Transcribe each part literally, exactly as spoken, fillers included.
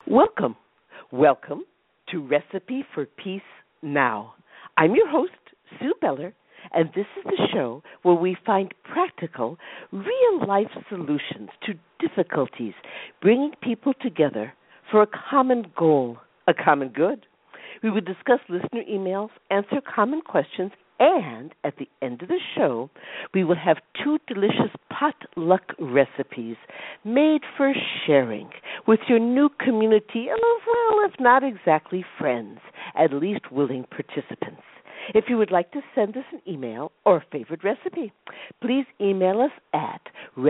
Welcome, welcome to Recipe for Peace Now. I'm your host, Sue Beller, and this is the show where we find practical, real-life solutions to difficulties, bringing people together for a common goal, a common good. We will discuss listener emails, answer common questions, and at the end of the show, we will have two delicious potluck recipes made for sharing with your new community of, well, if not exactly friends, at least willing participants. If you would like to send us an email or a favorite recipe, please email us at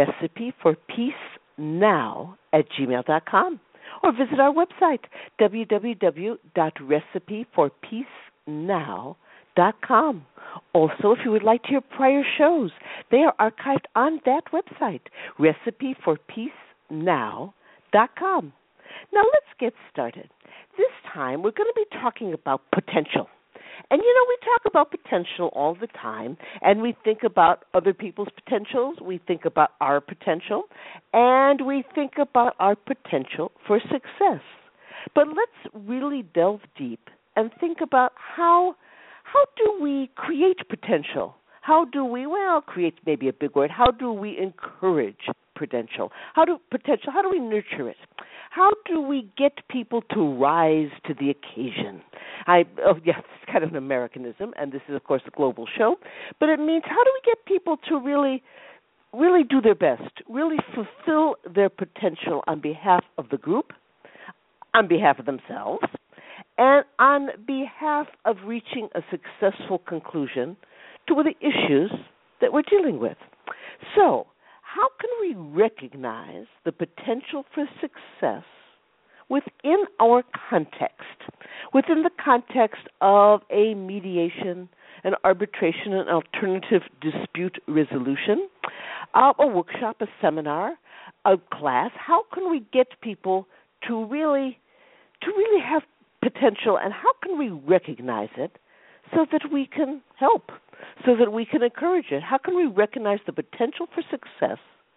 recipeforpeacenow at gmail dot com or visit our website, w w w dot recipe for peace now dot com. Also, if you would like to hear prior shows, they are archived on that website, recipe for peace now dot com. Now let's get started. This time we're going to be talking about potential. And, you know, we talk about potential all the time, and we think about other people's potentials, we think about our potential, and we think about our potential for success. But let's really delve deep and think about how how do we create potential? How do we, well, create maybe a big word, how do we encourage potential? How do potential, how do we nurture it? How do we get people to rise to the occasion? I, oh, yeah, it's kind of an Americanism, and this is, of course, a global show, but it means how do we get people to really, really do their best, really fulfill their potential on behalf of the group, on behalf of themselves, and on behalf of reaching a successful conclusion to the issues that we're dealing with. So, how can we recognize the potential for success within our context, within the context of a mediation, an arbitration, an alternative dispute resolution, uh, a workshop, a seminar, a class? How can we get people to really, to really have potential, and how can we recognize it so that we can help, so that we can encourage it? How can we recognize the potential for success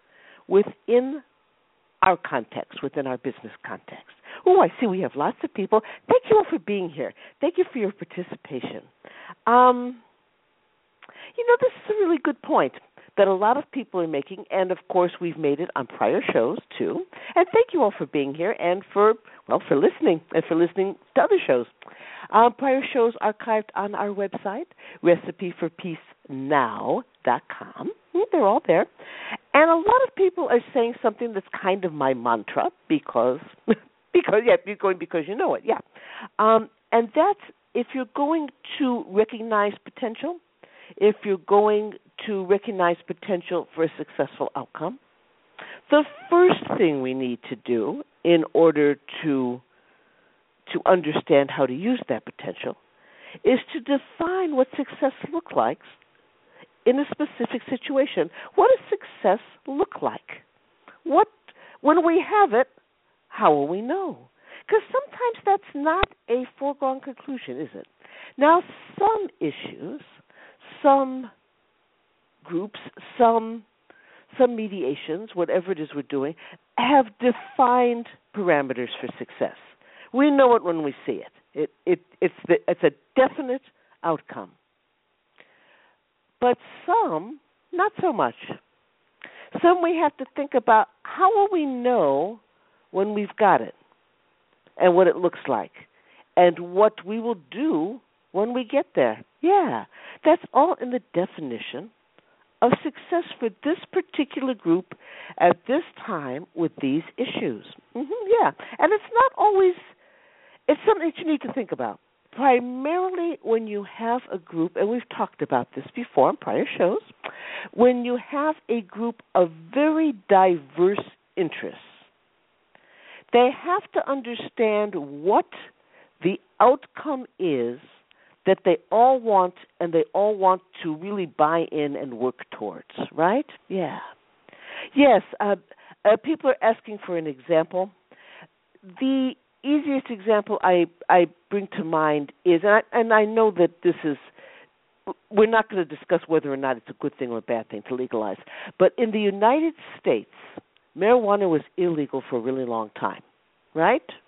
within our context, within our business context? Oh, I see we have lots of people. Thank you all for being here. Thank you for your participation. Um, you know, this is a really good point that a lot of people are making, and of course we've made it on prior shows too. And thank you all for being here and for, well, for listening and for listening to other shows. Um, prior shows archived on our website, recipe for peace now dot com. They're all there. And a lot of people are saying something that's kind of my mantra because, because yeah, you're going because you know it, yeah. Um, and that's if you're going to recognize potential, if you're going to recognize potential for a successful outcome, the first thing we need to do in order to to understand how to use that potential is to define what success looks like in a specific situation. What does success look like? What, when we have it, how will we know? Because sometimes that's not a foregone conclusion, is it? Now, some issues, some groups, some some mediations, whatever it is we're doing, have defined parameters for success. We know it when we see it. It it it's the, it's a definite outcome. But some, not so much. Some we have to think about how will we know when we've got it and what it looks like and what we will do when we get there. Yeah, that's all in the definition of success for this particular group at this time with these issues. Mm-hmm, yeah, and it's not always, it's something that you need to think about. Primarily when you have a group, and we've talked about this before in prior shows, when you have a group of very diverse interests, they have to understand what the outcome is that they all want, and they all want to really buy in and work towards, right? Yeah. Yes, uh, uh, people are asking for an example. The easiest example I, I bring to mind is, and I, and I know that this is, we're not going to discuss whether or not it's a good thing or a bad thing to legalize, but in the United States, marijuana was illegal for a really long time, right?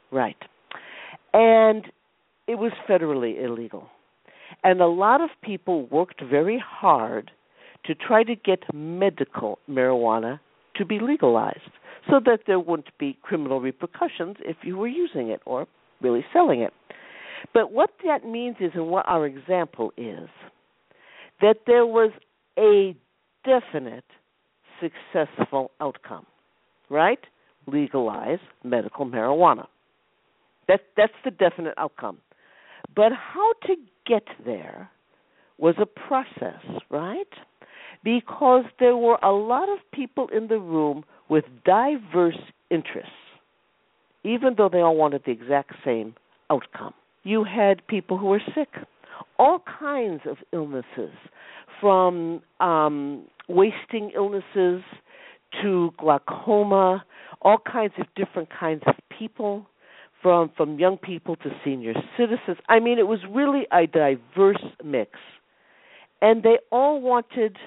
Right. And it was federally illegal. And a lot of people worked very hard to try to get medical marijuana to be legalized so that there wouldn't be criminal repercussions if you were using it or really selling it. But what that means is, and what our example is, that there was a definite successful outcome, right? Legalize medical marijuana. That, that's the definite outcome. But how to get there was a process, right? Because there were a lot of people in the room with diverse interests, even though they all wanted the exact same outcome. You had people who were sick, all kinds of illnesses, from um, wasting illnesses to glaucoma, all kinds of different kinds of people, from from young people to senior citizens. I mean, it was really a diverse mix. And they all wanted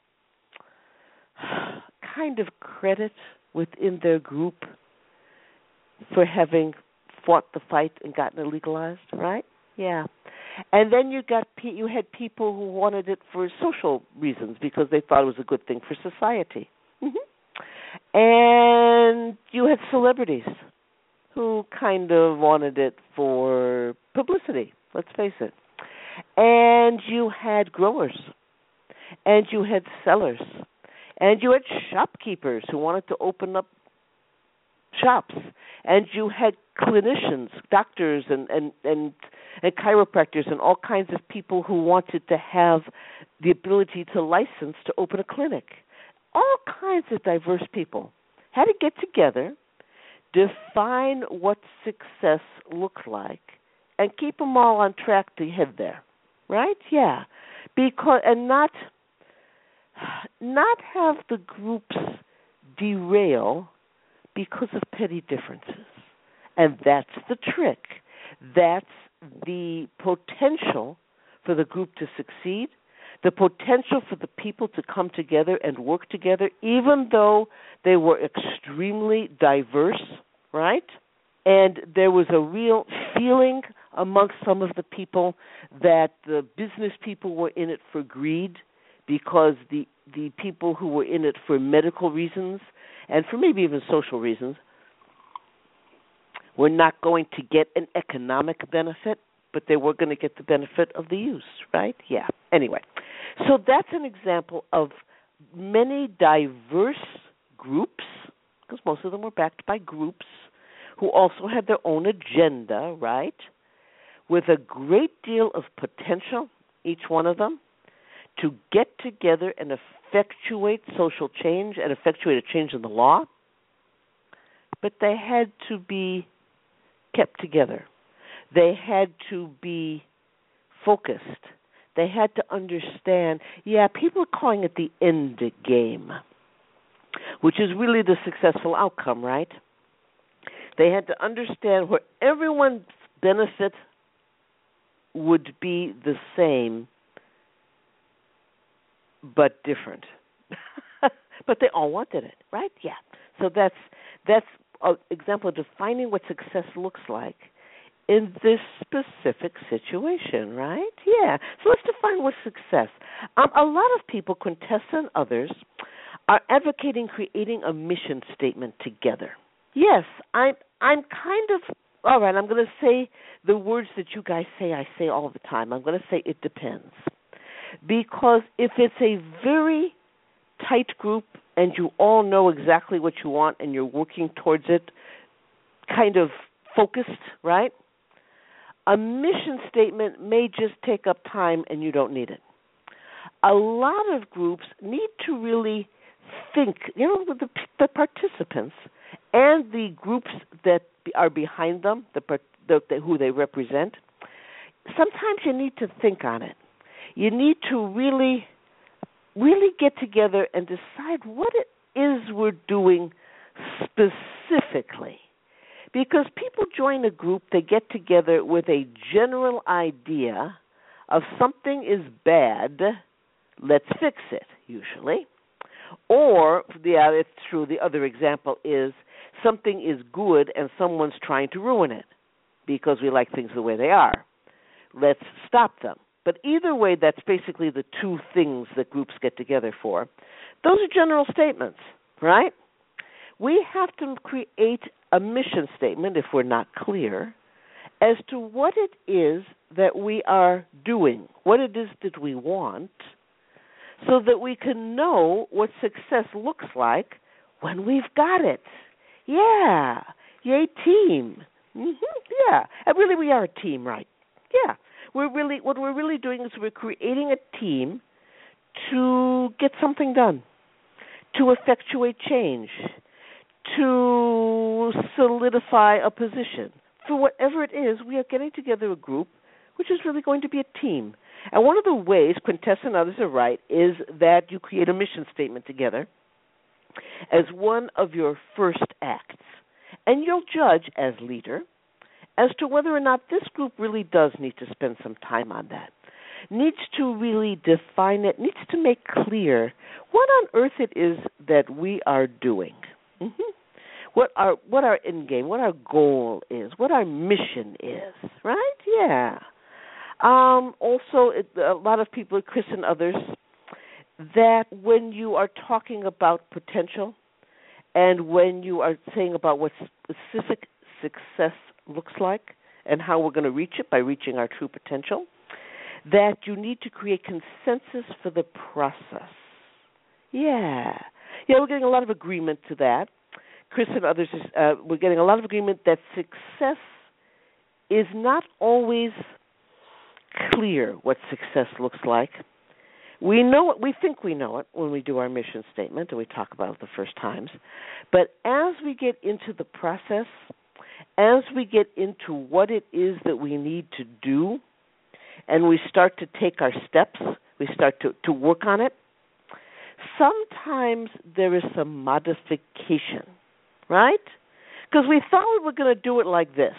kind of credit within their group for having fought the fight and gotten it legalized, right? Yeah. And then you got you had people who wanted it for social reasons because they thought it was a good thing for society. Mm-hmm. And you had celebrities who kind of wanted it for publicity, let's face it. And you had growers, and you had sellers, and you had shopkeepers who wanted to open up shops, and you had clinicians, doctors, and, and, and, and chiropractors, and all kinds of people who wanted to have the ability to license to open a clinic. All kinds of diverse people had to get together, define what success looked like, and keep them all on track to head there, right? Yeah, because and not not have the groups derail because of petty differences, and that's the trick. That's the potential for the group to succeed, the potential for the people to come together and work together, even though they were extremely diverse, right? And there was a real feeling amongst some of the people that the business people were in it for greed because the the people who were in it for medical reasons and for maybe even social reasons were not going to get an economic benefit, but they were going to get the benefit of the use, right? Yeah. Anyway, so that's an example of many diverse groups, because most of them were backed by groups, who also had their own agenda, right, with a great deal of potential, each one of them, to get together and effectuate social change and effectuate a change in the law, but they had to be kept together. They had to be focused. They had to understand, yeah, people are calling it the end game, which is really the successful outcome, right? They had to understand where everyone's benefit would be the same, but different. But they all wanted it, right? Yeah. So that's that's an example of defining what success looks like in this specific situation, right? Yeah. So let's define what success. Um, a lot of people, Quintessa and others, are advocating creating a mission statement together. Yes, I'm I'm kind of, all right, I'm going to say the words that you guys say I say all the time. I'm going to say it depends. Because if it's a very tight group and you all know exactly what you want and you're working towards it, kind of focused, right? A mission statement may just take up time and you don't need it. A lot of groups need to really think, you know, the, the participants and the groups that are behind them, the, the, the who they represent, sometimes you need to think on it. You need to really, really get together and decide what it is we're doing specifically. Because people join a group, they get together with a general idea of something is bad, let's fix it, usually. Or, the, it's true, the other example is something is good and someone's trying to ruin it because we like things the way they are. Let's stop them. But either way, that's basically the two things that groups get together for. Those are general statements, right? We have to create a mission statement, if we're not clear, as to what it is that we are doing, what it is that we want, so that we can know what success looks like when we've got it. Yeah. Yay, team. Mm-hmm. Yeah. And really, we are a team, right? Yeah. We're really what we're really doing is we're creating a team to get something done, to effectuate change, to solidify a position. For whatever it is, we are getting together a group which is really going to be a team. And one of the ways, Quintessa and others are right, is that you create a mission statement together as one of your first acts. And you'll judge as leader as to whether or not this group really does need to spend some time on that, needs to really define it, needs to make clear what on earth it is that we are doing, mm-hmm. what our what our end game, what our goal is, what our mission is, right? Yeah. Um, also, it, a lot of people, Chris and others, that when you are talking about potential and when you are saying about what specific success looks like and how we're going to reach it by reaching our true potential, that you need to create consensus for the process. Yeah. Yeah, we're getting a lot of agreement to that. Chris and others, uh, we're getting a lot of agreement that success is not always clear what success looks like. We know it, we think we know it when we do our mission statement and we talk about it the first times. But as we get into the process, as we get into what it is that we need to do, and we start to take our steps, we start to, to work on it, sometimes there is some modification, right? Because we thought we were going to do it like this.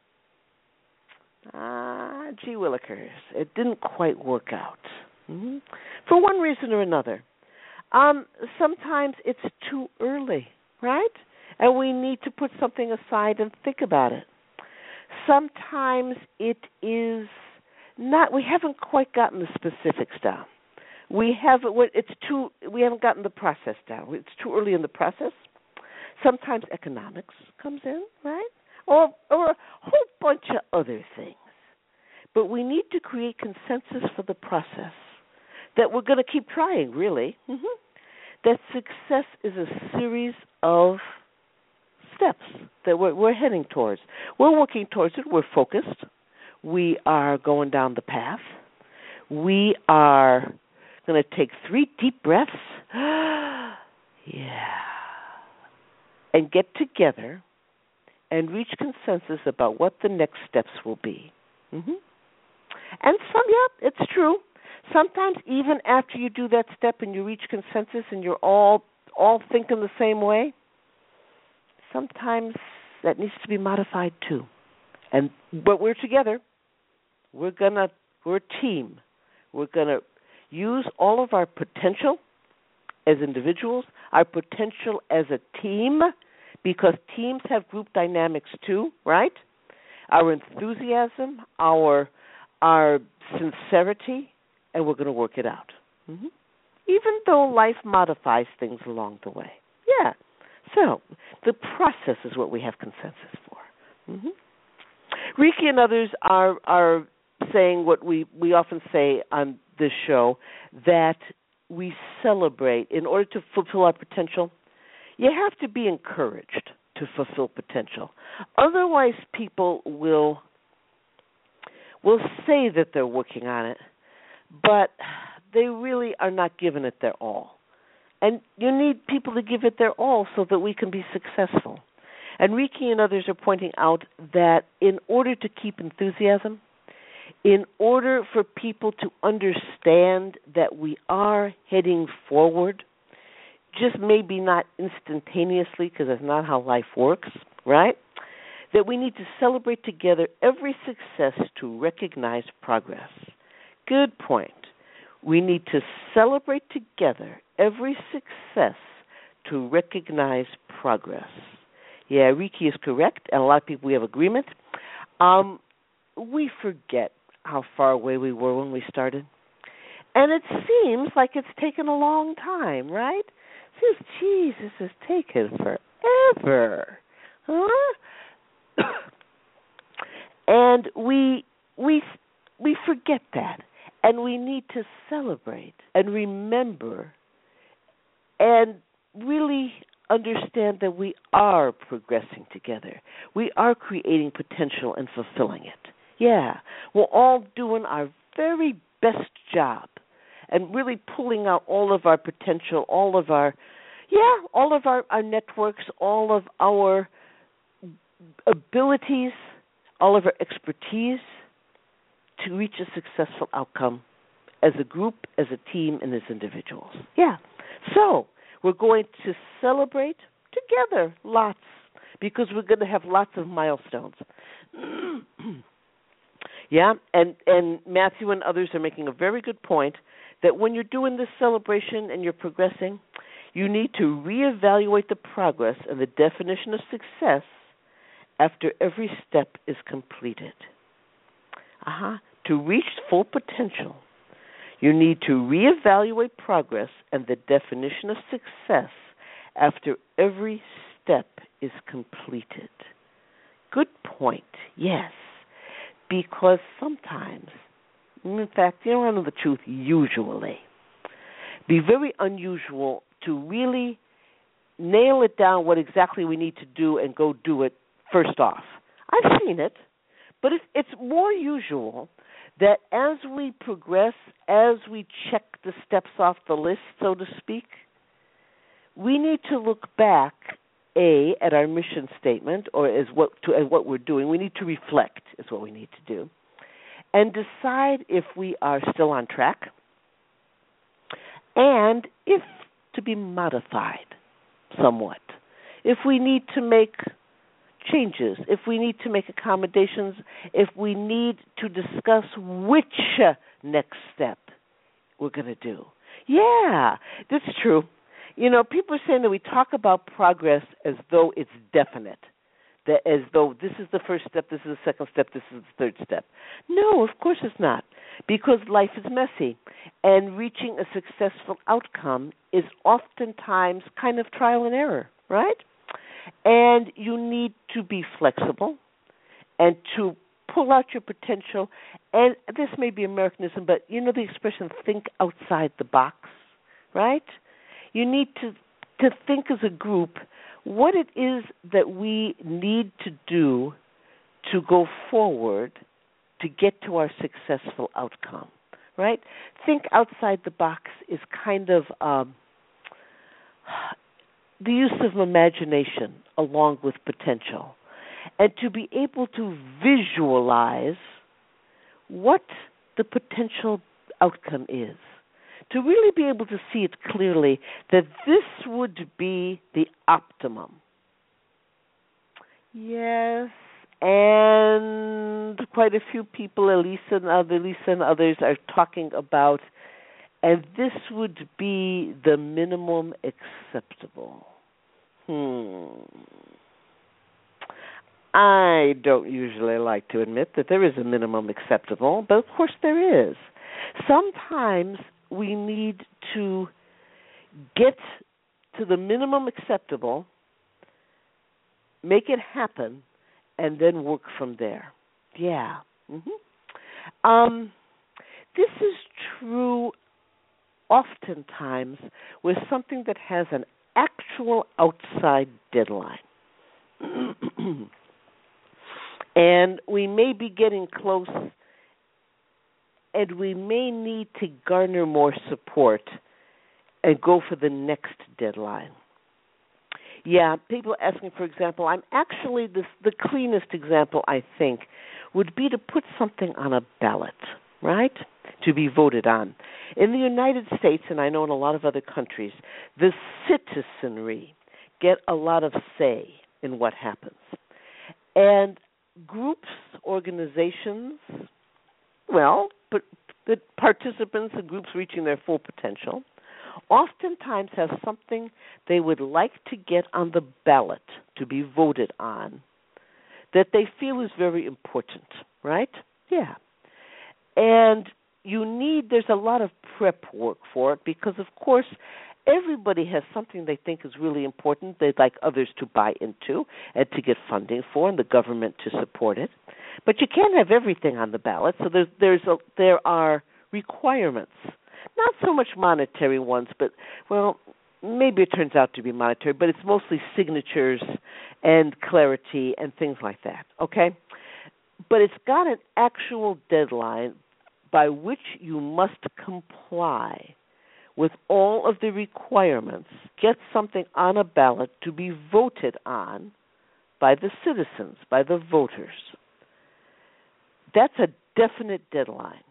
Ah, gee willikers, it didn't quite work out. Mm-hmm. For one reason or another. Um, sometimes it's too early, right? And we need to put something aside and think about it. Sometimes it is not, we haven't quite gotten the specifics down. We haven't, it's too, we haven't gotten the process down. It's too early in the process. Sometimes economics comes in, right? Or, or a whole bunch of other things. But we need to create consensus for the process that we're going to keep trying, really. Mm-hmm. That success is a series of steps that we're, we're heading towards. We're working towards it. We're focused. We are going down the path. We are going to take three deep breaths. Yeah. And get together and reach consensus about what the next steps will be. Mm-hmm. And some, yeah, it's true. Sometimes even after you do that step and you reach consensus and you're all all thinking the same way, sometimes that needs to be modified too. And but we're together. We're gonna we're a team. We're gonna use all of our potential as individuals, our potential as a team, because teams have group dynamics too, right? Our enthusiasm, our our sincerity, and we're going to work it out. Mm-hmm. Even though life modifies things along the way. Yeah. So the process is what we have consensus for. Mm-hmm. Riki and others are are saying what we, we often say on this show, that we celebrate. In order to fulfill our potential, you have to be encouraged to fulfill potential. Otherwise, people will will say that they're working on it, but they really are not giving it their all. And you need people to give it their all so that we can be successful. And Riki and others are pointing out that in order to keep enthusiasm, in order for people to understand that we are heading forward, just maybe not instantaneously, because that's not how life works, right? That we need to celebrate together every success to recognize progress. Good point. We need to celebrate together every success to recognize progress. Yeah, Riki is correct, and a lot of people, we have agreement. Um, we forget how far away we were when we started. And it seems like it's taken a long time, right? It seems, geez, this has taken forever. Huh? And we we we forget that. And we need to celebrate and remember and really understand that we are progressing together. We are creating potential and fulfilling it. Yeah, we're all doing our very best job and really pulling out all of our potential, all of our, yeah, all of our, our networks, all of our abilities, all of our expertise to reach a successful outcome as a group, as a team, and as individuals. Yeah. So we're going to celebrate together lots because we're going to have lots of milestones. Yeah, and, and Matthew and others are making a very good point that when you're doing this celebration and you're progressing, you need to reevaluate the progress and the definition of success after every step is completed. Uh-huh. To reach full potential, you need to reevaluate progress and the definition of success after every step is completed. Good point, yes. Because sometimes, in fact, you don't know the truth, usually, be very unusual to really nail it down what exactly we need to do and go do it first off. I've seen it, but it's, it's more usual that as we progress, as we check the steps off the list, so to speak, we need to look back, A, at our mission statement, or as what to as what we're doing. We need to reflect, is what we need to do, and decide if we are still on track, and if to be modified somewhat, if we need to make changes, if we need to make accommodations, if we need to discuss which next step we're going to do. Yeah, that's true. You know, people are saying that we talk about progress as though it's definite, that as though this is the first step, this is the second step, this is the third step. No, of course it's not, because life is messy, and reaching a successful outcome is oftentimes kind of trial and error, right? And you need to be flexible and to pull out your potential. And this may be Americanism, but you know the expression, think outside the box, right? You need to to think as a group what it is that we need to do to go forward to get to our successful outcome, right? Think outside the box is kind of um, the use of imagination along with potential, and to be able to visualize what the potential outcome is, to really be able to see it clearly that this would be the optimum. Yes, and quite a few people, Elisa and, other, Elisa and others, are talking about, and this would be the minimum acceptable. Hmm. I don't usually like to admit that there is a minimum acceptable, but of course there is. Sometimes we need to get to the minimum acceptable, make it happen, and then work from there. Yeah. Mm-hmm. Um, this is true oftentimes with something that has an actual outside deadline. And we may be getting close, and we may need to garner more support and go for the next deadline. Yeah, people asking, for example, I'm actually, this, the cleanest example, I think, would be to put something on a ballot, right, to be voted on. In the United States, and I know in a lot of other countries, the citizenry get a lot of say in what happens. And groups, organizations, well, but the participants and groups reaching their full potential, oftentimes have something they would like to get on the ballot to be voted on that they feel is very important, right? Yeah. And you need, there's a lot of prep work for it because, of course, everybody has something they think is really important they'd like others to buy into and to get funding for and the government to support it. But you can't have everything on the ballot, so there's, there's a, there are requirements. Not so much monetary ones, but, well, maybe it turns out to be monetary, but it's mostly signatures and clarity and things like that, okay? But it's got an actual deadline by which you must comply with all of the requirements, get something on a ballot to be voted on by the citizens, by the voters. That's a definite deadline.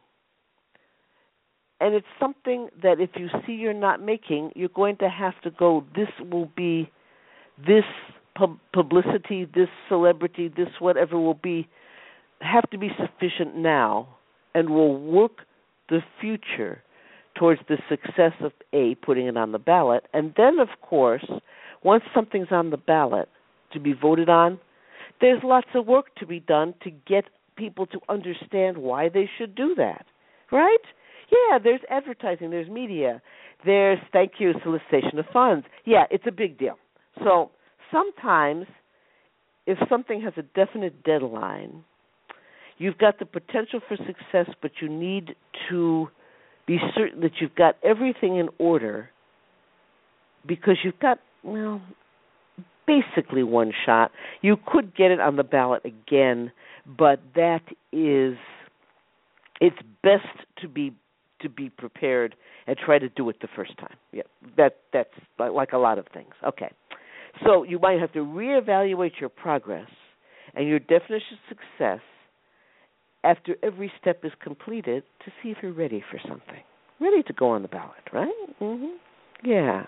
And it's something that if you see you're not making, you're going to have to go, this will be, this pub- publicity, this celebrity, this whatever will be, have to be sufficient now and will work the future towards the success of, A, putting it on the ballot. And then, of course, once something's on the ballot to be voted on, there's lots of work to be done to get people to understand why they should do that, right? Yeah, there's advertising, there's media, there's, thank you, solicitation of funds. Yeah, it's a big deal. So sometimes if something has a definite deadline, you've got the potential for success, but you need to be certain that you've got everything in order because you've got, well, basically one shot. You could get it on the ballot again, but that is, it's best to be to be prepared and try to do it the first time. Yeah, that that's like a lot of things. Okay, so you might have to reevaluate your progress and your definition of success after every step is completed to see if you're ready for something, ready to go on the ballot, right? Mm-hmm. Yeah.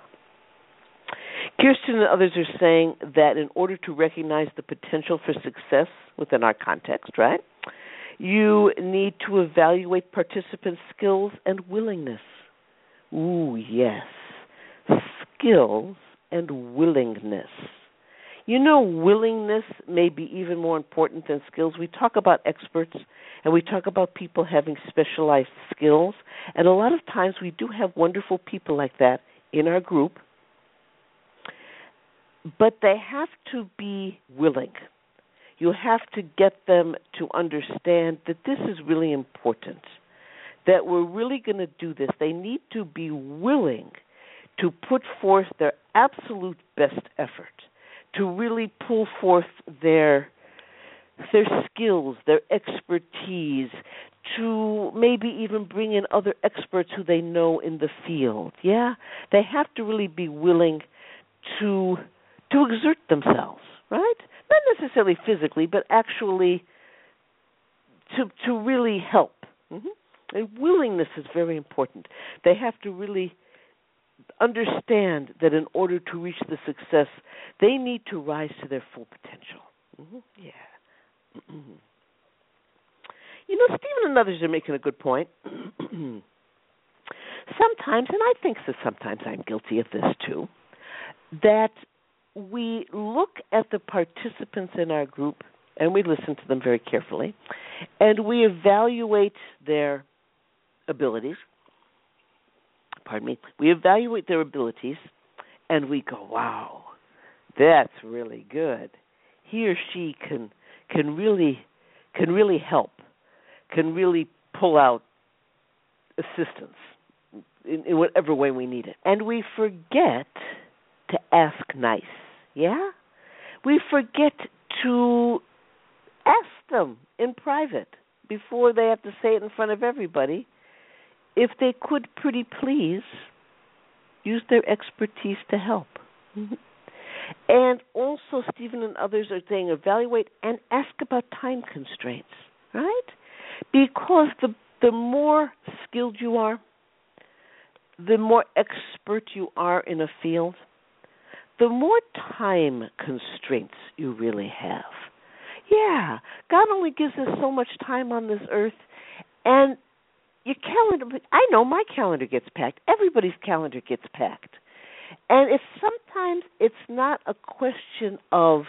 Kirsten and others are saying that in order to recognize the potential for success within our context, right, you need to evaluate participants' skills and willingness. Ooh, yes. Skills and willingness. You know, willingness may be even more important than skills. We talk about experts and we talk about people having specialized skills, and a lot of times we do have wonderful people like that in our group, but they have to be willing. You have to get them to understand that this is really important, that we're really going to do this. They need to be willing to put forth their absolute best effort, to really pull forth their their skills, their expertise, to maybe even bring in other experts who they know in the field. Yeah, they have to really be willing to to exert themselves, right? Not necessarily physically, but actually to to really help. Mm-hmm. And willingness is very important. They have to really understand that in order to reach the success, they need to rise to their full potential. Mm-hmm. Yeah. Mm-hmm. You know, Stephen and others are making a good point. Sometimes, and I think that sometimes I'm guilty of this too, that we look at the participants in our group and we listen to them very carefully, and we evaluate their abilities. Pardon me. We evaluate their abilities, and we go, "Wow, that's really good. He or she can can really can really help, can really pull out assistance in, in whatever way we need it." And we forget to ask nice. Yeah, we forget to ask them in private before they have to say it in front of everybody if they could pretty please use their expertise to help. Mm-hmm. And also, Stephen and others are saying evaluate and ask about time constraints, right? Because the the more skilled you are, the more expert you are in a field, the more time constraints you really have. Yeah, God only gives us so much time on this earth, and your calendar, I know my calendar gets packed. Everybody's calendar gets packed. And it's sometimes it's not a question of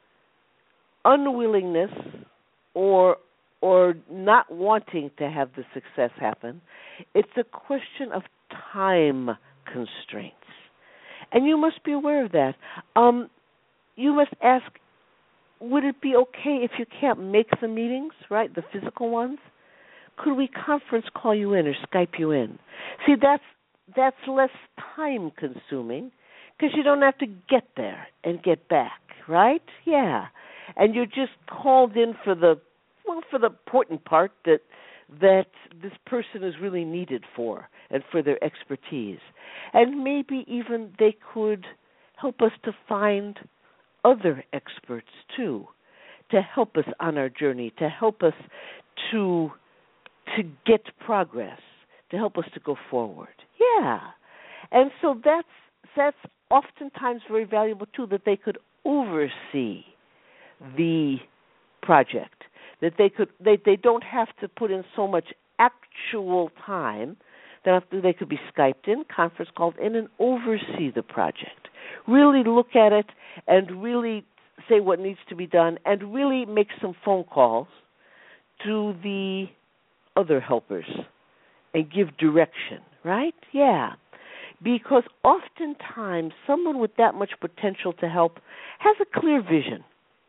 unwillingness or or not wanting to have the success happen. It's a question of time constraints. And you must be aware of that. Um, you must ask, would it be okay if you can't make the meetings, right, the physical ones? Could we conference call you in or Skype you in? See, that's that's less time consuming because you don't have to get there and get back, right? Yeah. And you're just called in for the well for the important part that that this person is really needed for and for their expertise. And maybe even they could help us to find other experts too, to help us on our journey, to help us to to get progress, to help us to go forward. Yeah. And so that's that's oftentimes very valuable too, that they could oversee the project, that they could they, they don't have to put in so much actual time. They have to, they could be Skyped in, conference called in, and oversee the project. Really look at it and really say what needs to be done and really make some phone calls to the other helpers and give direction, right? Yeah. Because oftentimes someone with that much potential to help has a clear vision.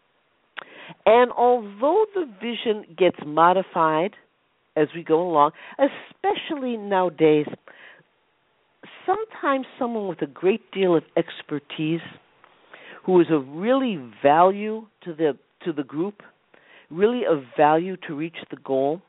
And although the vision gets modified as we go along, especially nowadays, sometimes someone with a great deal of expertise who is of really value to the to the group, really of value to reach the goal,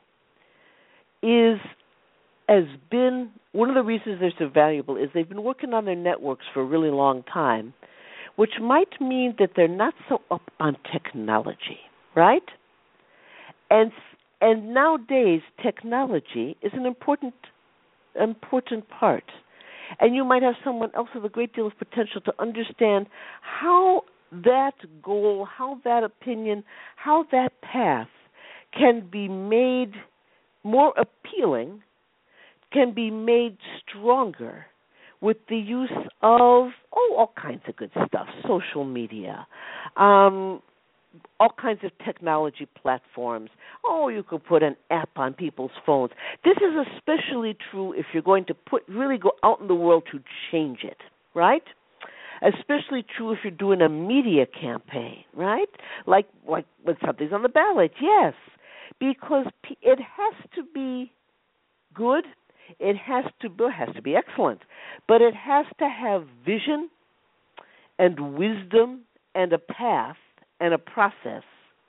is has been one of the reasons they're so valuable is they've been working on their networks for a really long time, which might mean that they're not so up on technology, right? And and nowadays technology is an important important part. And you might have someone else with a great deal of potential to understand how that goal, how that opinion, how that path can be made more appealing, can be made stronger with the use of, oh, all kinds of good stuff, social media, um, all kinds of technology platforms. Oh, you could put an app on people's phones. This is especially true if you're going to put really go out in the world to change it, right? Especially true if you're doing a media campaign, right? Like like when something's on the ballot, yes, because it has to be good. It has to be, it has to be excellent, but it has to have vision and wisdom and a path and a process.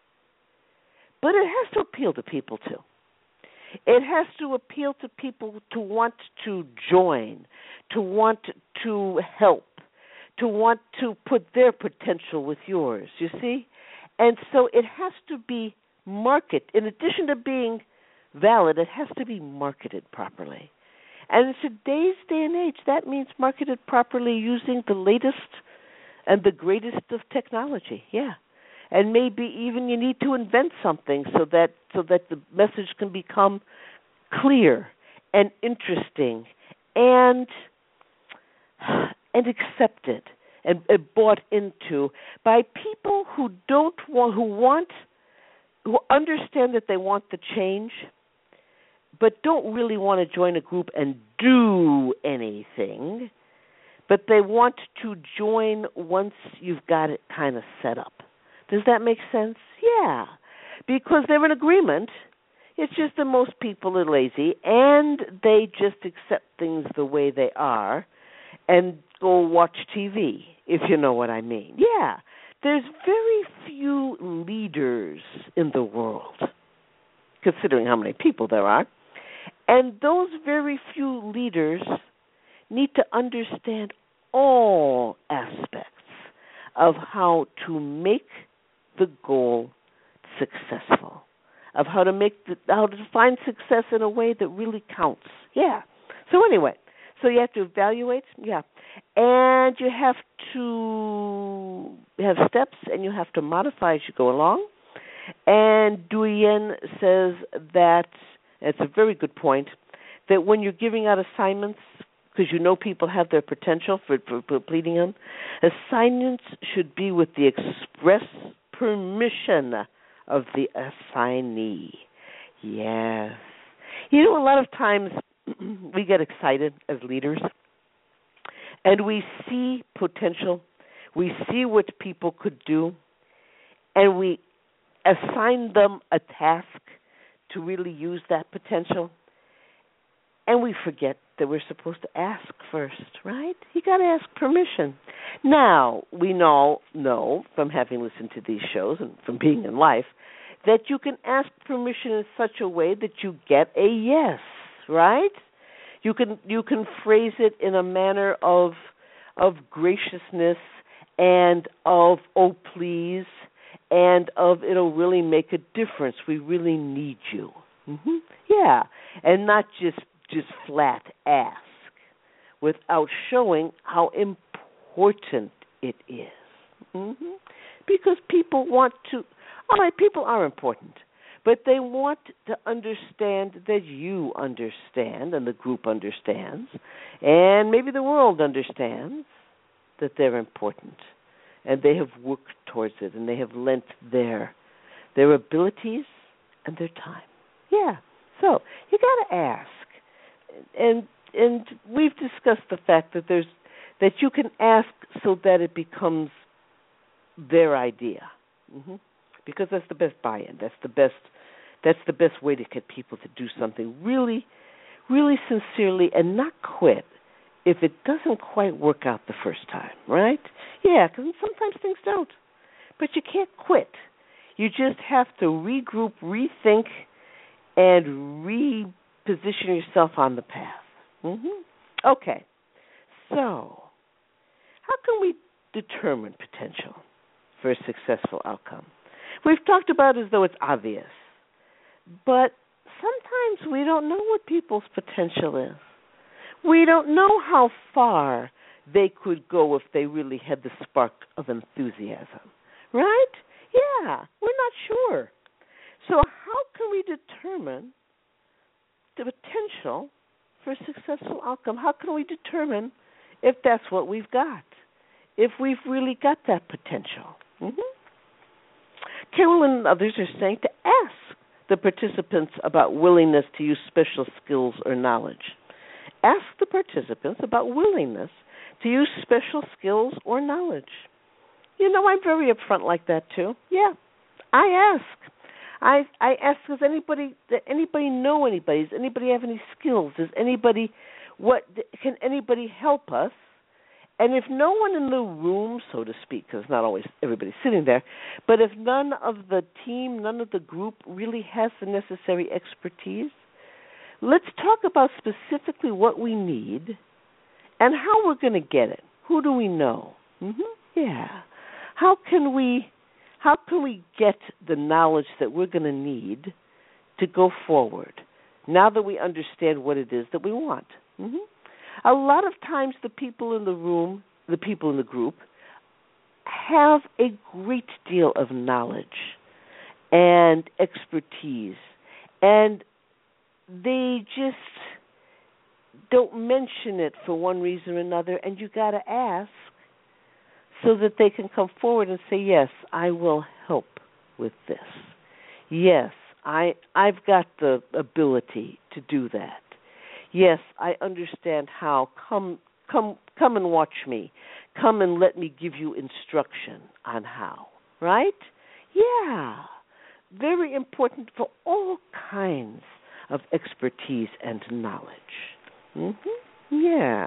But it has to appeal to people too. It has to appeal to people to want to join, to want to help, to want to put their potential with yours, you see? And so it has to be marketed. In addition to being valid, it has to be marketed properly. And in today's day and age, that means marketed properly using the latest and the greatest of technology, yeah. And maybe even you need to invent something so that so that the message can become clear and interesting and and accepted and, and bought into by people who don't want who want who understand that they want the change, but don't really want to join a group and do anything, but they want to join once you've got it kind of set up. Does that make sense? Yeah, because they're in agreement. It's just that most people are lazy, and they just accept things the way they are and go watch T V, if you know what I mean. Yeah, there's very few leaders in the world, considering how many people there are. And those very few leaders need to understand all aspects of how to make the goal successful, of how to make the, how to find success in a way that really counts. Yeah. So anyway, so you have to evaluate, yeah, and you have to have steps, and you have to modify as you go along. And Duyen says that it's a very good point, that when you're giving out assignments, because you know people have their potential for, for completing them, assignments should be with the express permission of the assignee. Yes. You know, a lot of times we get excited as leaders, and we see potential, we see what people could do, and we assign them a task to really use that potential, and we forget that we're supposed to ask first, right? You got to ask permission. Now, we know, know from having listened to these shows and from being in life that you can ask permission in such a way that you get a yes, right? You can you can phrase it in a manner of of graciousness and of oh please and of it'll really make a difference. We really need you. Mm-hmm. Yeah, and not just just flat ask without showing how important it is. Mm-hmm. Because people want to, all right, people are important, but they want to understand that you understand and the group understands, and maybe the world understands that they're important, and they have worked towards it, and they have lent their their abilities and their time. Yeah, so you got to ask. And and we've discussed the fact that there's that you can ask so that it becomes their idea, mm-hmm. because that's the best buy-in. That's the best. That's the best way to get people to do something really, really sincerely and not quit if it doesn't quite work out the first time, right? Yeah, because sometimes things don't. But you can't quit. You just have to regroup, rethink, and re. position yourself on the path. Mm-hmm. Okay, so how can we determine potential for a successful outcome? We've talked about it as though it's obvious, but sometimes we don't know what people's potential is. We don't know how far they could go if they really had the spark of enthusiasm, right? Yeah, we're not sure. So how can we determine the potential for a successful outcome? How can we determine if that's what we've got, if we've really got that potential? Mm-hmm. Carol and others are saying to ask the participants about willingness to use special skills or knowledge. Ask the participants about willingness to use special skills or knowledge. You know, I'm very upfront like that too. Yeah, I ask. I I ask, does anybody does anybody know anybody? Does anybody have any skills? Does anybody what can anybody help us? And if no one in the room, so to speak, because not always everybody's sitting there, but if none of the team, none of the group really has the necessary expertise, let's talk about specifically what we need and how we're going to get it. Who do we know? Mm-hmm. Yeah. How can we? How can we get the knowledge that we're going to need to go forward now that we understand what it is that we want? Mm-hmm. A lot of times the people in the room, the people in the group, have a great deal of knowledge and expertise, and they just don't mention it for one reason or another, and you got to ask so that they can come forward and say, yes, I will help with this. Yes, I, I've got the ability to do that. Yes, I understand how. Come, come, come and watch me. Come and let me give you instruction on how. Right? Yeah. Very important for all kinds of expertise and knowledge. Mm-hmm. Yeah.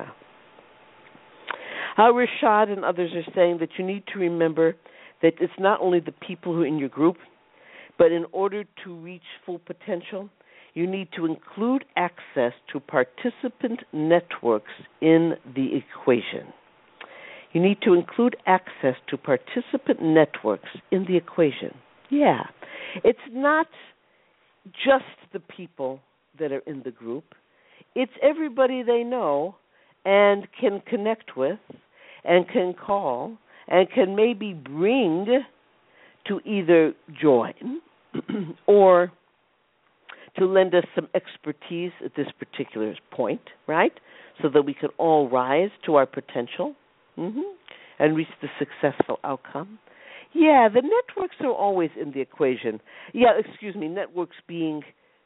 Uh, Rashad and others are saying that you need to remember that it's not only the people who are in your group, but in order to reach full potential, you need to include access to participant networks in the equation. You need to include access to participant networks in the equation. Yeah. It's not just the people that are in the group. It's everybody they know and can connect with and can call and can maybe bring to either join or to lend us some expertise at this particular point, right? So that we can all rise to our potential mm-hmm, and reach the successful outcome. Yeah, the networks are always in the equation. Yeah, excuse me, networks being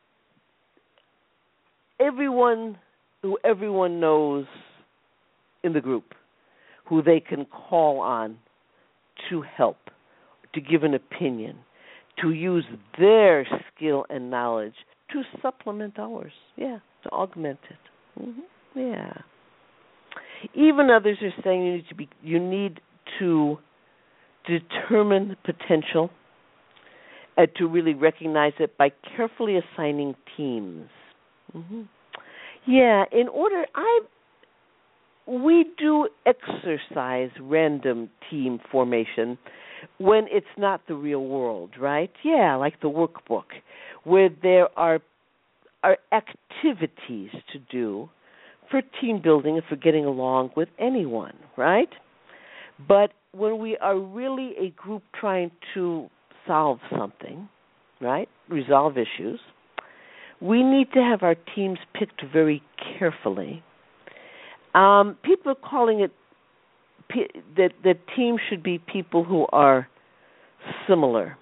everyone who everyone knows in the group, who they can call on to help, to give an opinion, to use their skill and knowledge to supplement ours, yeah, to augment it. Mm-hmm. Yeah. Even others are saying you need to be, you need to determine potential and to really recognize it by carefully assigning teams. Mm-hmm. Yeah, in order, I we do exercise random team formation when it's not the real world, right? Yeah, like the workbook, where there are are activities to do for team building and for getting along with anyone, right? But when we are really a group trying to solve something, right, resolve issues, we need to have our teams picked very carefully. Um, people are calling it that the team should be people who are similar.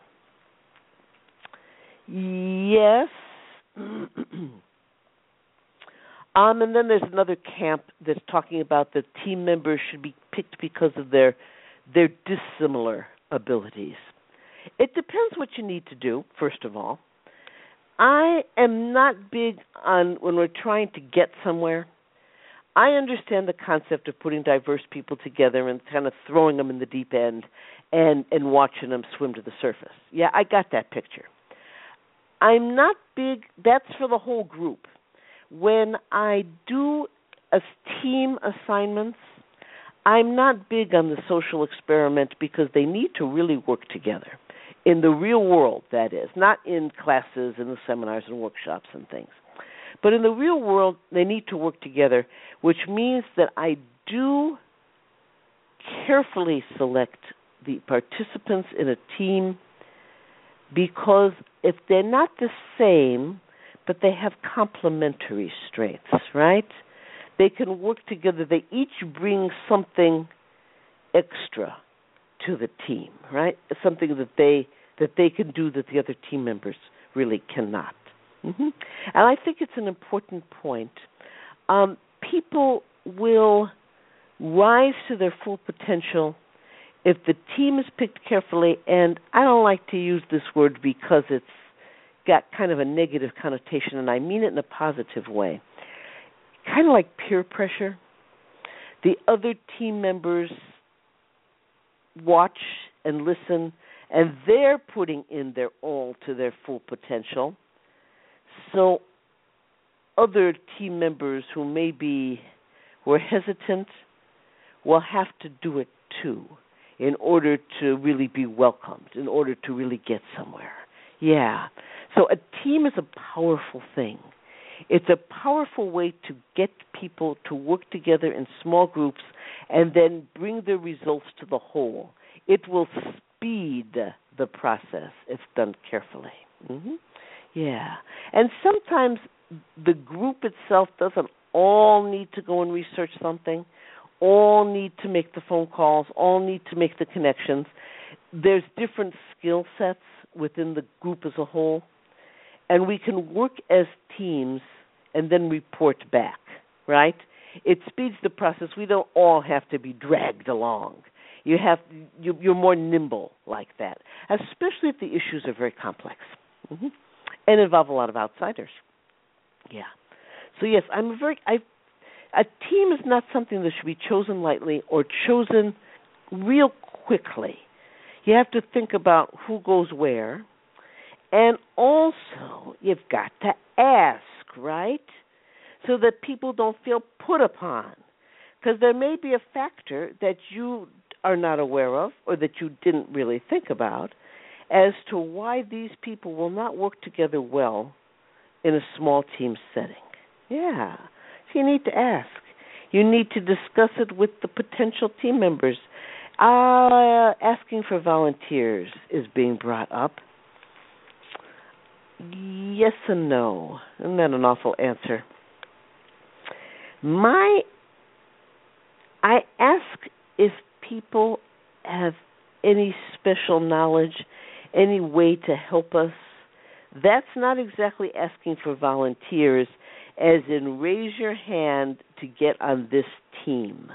Yes. um, and then there's another camp that's talking about the team members should be picked because of their their dissimilar abilities. It depends what you need to do, first of all. I am not big on when we're trying to get somewhere. I understand the concept of putting diverse people together and kind of throwing them in the deep end and, and watching them swim to the surface. Yeah, I got that picture. I'm not big, that's for the whole group. When I do a team assignments, I'm not big on the social experiment because they need to really work together. In the real world, that is, not in classes and the seminars and workshops and things. But in the real world, they need to work together, which means that I do carefully select the participants in a team because if they're not the same, but they have complementary strengths, right? They can work together. They each bring something extra to the team, right? Something that they that they can do that the other team members really cannot. Mm-hmm. And I think it's an important point. Um, people will rise to their full potential if the team is picked carefully, and I don't like to use this word because it's got kind of a negative connotation, and I mean it in a positive way. Kind of like peer pressure. The other team members watch and listen, and they're putting in their all to their full potential. So other team members who maybe were hesitant will have to do it too in order to really be welcomed, in order to really get somewhere. Yeah. So a team is a powerful thing. It's a powerful way to get people to work together in small groups and then bring the results to the whole. It will speed the process if done carefully. Mm-hmm. Yeah. And sometimes the group itself doesn't all need to go and research something, all need to make the phone calls, all need to make the connections. There's different skill sets within the group as a whole, and we can work as teams and then report back, right? It speeds the process. We don't all have to be dragged along. You have you, you're more nimble like that, especially if the issues are very complex mm-hmm. and involve a lot of outsiders. Yeah. So yes, I'm a very. I, a team is not something that should be chosen lightly or chosen real quickly. You have to think about who goes where, and also you've got to ask, right, so that people don't feel put upon, because there may be a factor that you are not aware of or that you didn't really think about as to why these people will not work together well in a small team setting. Yeah. So you need to ask. You need to discuss it with the potential team members. Uh, asking for volunteers is being brought up. yes and no. Isn't that an awful answer? My, I ask if people have any special knowledge, any way to help us. That's not exactly asking for volunteers, as in raise your hand to get on this team.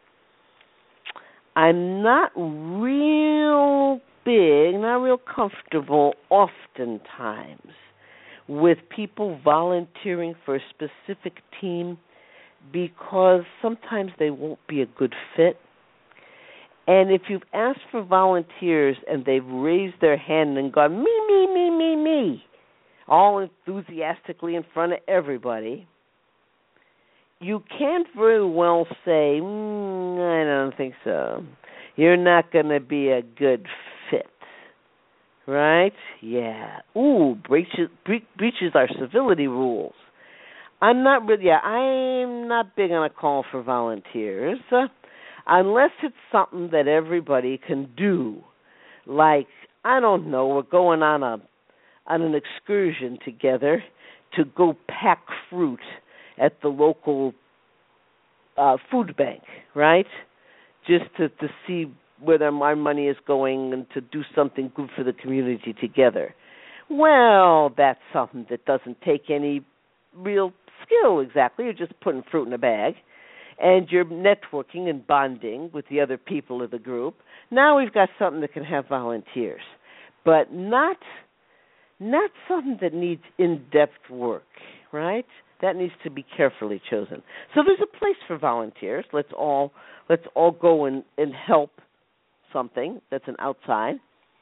I'm not real big, not real comfortable oftentimes with people volunteering for a specific team because sometimes they won't be a good fit. And if you've asked for volunteers and they've raised their hand and gone, me, me, me, me, me, all enthusiastically in front of everybody, you can't very well say, mm, I don't think so. You're not going to be a good fit. Right? Yeah. Ooh, breaches, bre- breaches our civility rules. I'm not really, yeah, I'm not big on a call for volunteers. Uh, unless it's something that everybody can do. Like, I don't know, we're going on a on an excursion together to go pack fruit at the local uh, food bank, right? Just to, to see where our money is going and to do something good for the community together. Well, that's something that doesn't take any real skill exactly. You're just putting fruit in a bag. And you're networking and bonding with the other people of the group. Now we've got something that can have volunteers, but not not something that needs in-depth work, right? That needs to be carefully chosen. So there's a place for volunteers. Let's all let's all go and, and help something that's an outside,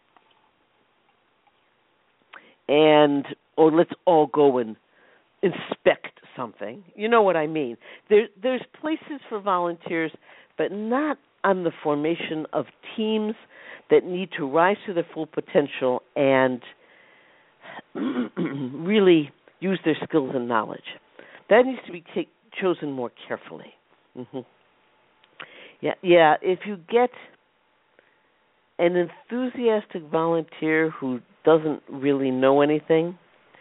and or let's all go and inspect something. You know what I mean. There, there's places for volunteers, but not on the formation of teams that need to rise to their full potential and really use their skills and knowledge. That needs to be take, chosen more carefully. Mm-hmm. Yeah, yeah. If you get an enthusiastic volunteer who doesn't really know anything,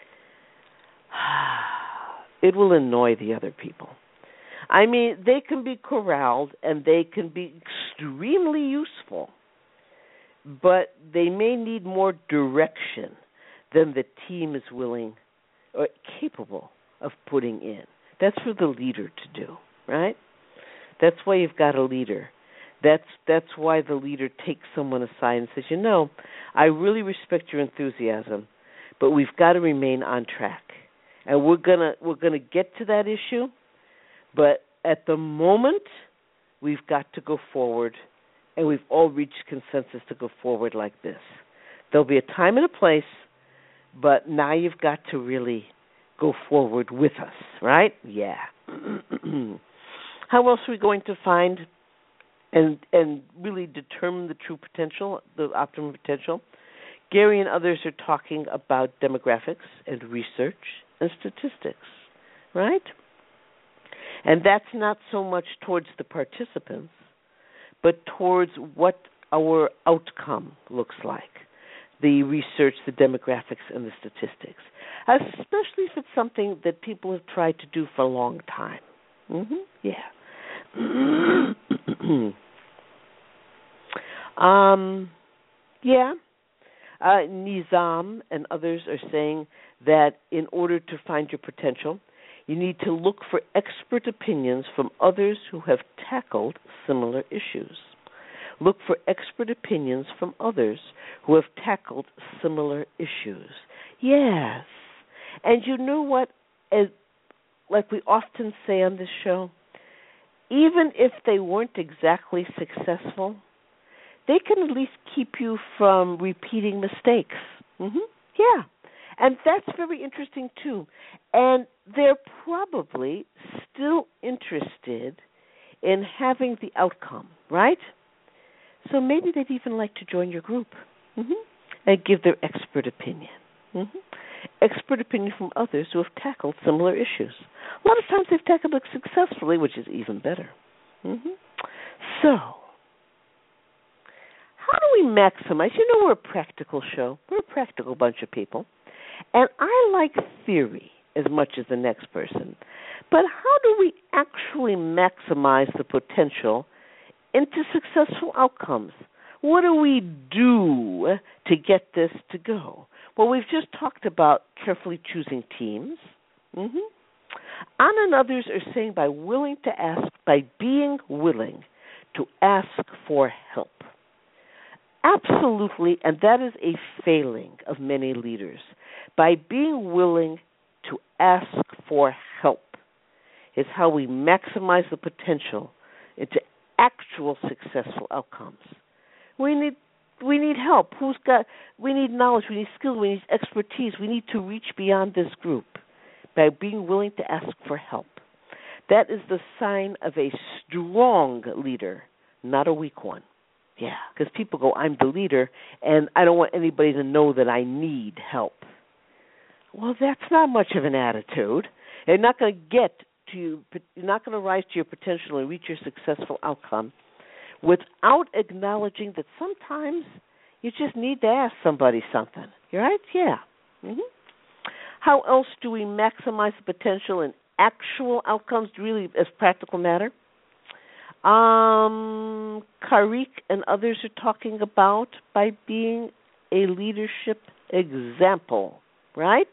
it will annoy the other people. I mean, they can be corralled and they can be extremely useful, but they may need more direction than the team is willing or capable of putting in. That's for the leader to do, right? That's why you've got a leader. That's that's why the leader takes someone aside and says, you know, I really respect your enthusiasm, but we've got to remain on track. And we're gonna we're gonna get to that issue, but at the moment we've got to go forward, and we've all reached consensus to go forward like this. There'll be a time and a place, but now you've got to really go forward with us, right? Yeah. How else are we going to find and and really determine the true potential, the optimum potential? Gary and others are talking about demographics and research and statistics, right? And that's not so much towards the participants, but towards what our outcome looks like, the research, the demographics, and the statistics, especially if it's something that people have tried to do for a long time. Mm-hmm. Yeah. um, yeah. Uh, Nizam and others are saying that in order to find your potential, you need to look for expert opinions from others who have tackled similar issues. Look for expert opinions from others who have tackled similar issues. Yes. And you know what? As, like we often say on this show, even if they weren't exactly successful, they can at least keep you from repeating mistakes. Mm-hmm. Yeah. And that's very interesting, too. And they're probably still interested in having the outcome, right? So maybe they'd even like to join your group mm-hmm. and give their expert opinion. Mm-hmm. Expert opinion from others who have tackled similar issues. A lot of times they've tackled it successfully, which is even better. Mm-hmm. So, how do we maximize? You know, we're a practical show. We're a practical bunch of people. And I like theory as much as the next person. But how do we actually maximize the potential into successful outcomes? What do we do to get this to go? Well, we've just talked about carefully choosing teams. Mm-hmm. Anna and others are saying by willing to ask, by being willing to ask for help. Absolutely, and that is a failing of many leaders. By being willing to ask for help is how we maximize the potential into actual successful outcomes. We need we need help. Who's got? We need knowledge. We need skill. We need expertise. We need to reach beyond this group by being willing to ask for help. That is the sign of a strong leader, not a weak one. Yeah, because people go, I'm the leader, and I don't want anybody to know that I need help. Well, that's not much of an attitude. You're not going to get to, you're not going to rise to your potential and reach your successful outcome without acknowledging that sometimes you just need to ask somebody something. You right? Yeah. Mm-hmm. How else do we maximize the potential in actual outcomes, really as practical matter? Um, Karik and others are talking about by being a leadership example, right?